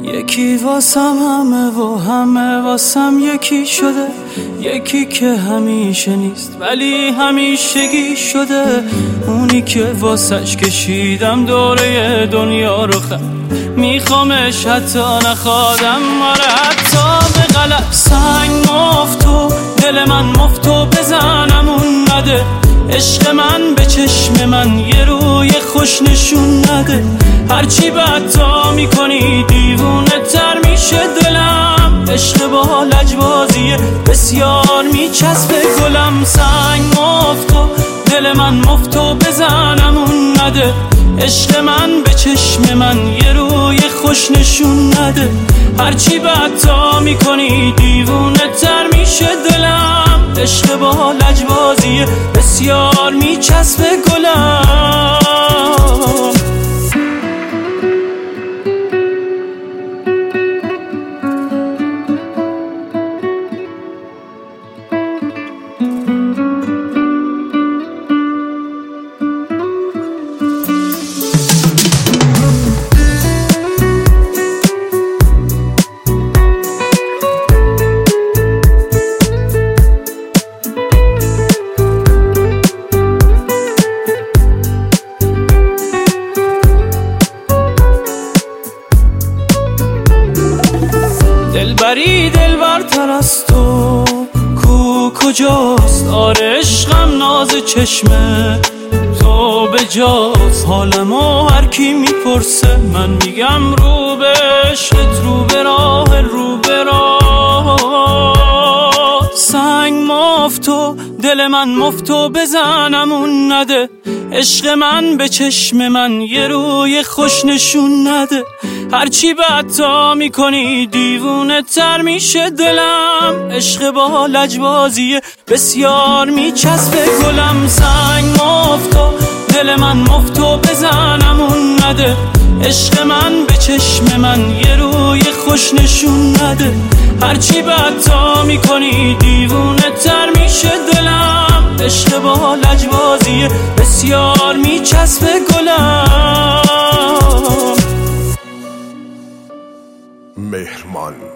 یکی واسم همه و همه واسم یکی شده، یکی که همیشه نیست ولی همیشگی شده، اونی که واسش کشیدم دوره دنیا رو میخوامش حتی نخوادم، آره حتی به غلط. سنگ مفت و دل من مفت و بزنم اون نده، عشق من به چشم من یه روی خوش نشون نده، هرچی بدتا میکنی دیوونه تر میشه دلم، عشق با لجبازیه بسیار میچسبه گلم. سنگ مفت و دل من مفت و بزنم اون نده، عشق من به چشم من یه روی خوش نشون نده، هرچی بدتا میکنی دیوونه تر میشه دلم، عشق با لجبازیه بسیار میچسبه گلم. دلبری دلبرتر از تو کو کجاست، آره عشقم ناز چشمه تو به جاست، حالمو هر کی میپرسه من میگم رو به عشقت، رو به راه رو به راه. سنگ مفت و دل من مفت و بزنم اون نده، عشق من به چشم من یه روی خوش نشون نده، هرچی بدتا میکنی دیوونه تر میشه دلم، عشق با لجبازیه بسیار میچسبه گلم. سنگ مفت و دل من مفت و بزنم اون نده، عشق من به چشم من یه روی خوش نشون نده، هرچی بدتا میکنی دیوونه تر میشه دلم، عشق با لجبازیه بسیار میچسبه گلم. مهرمان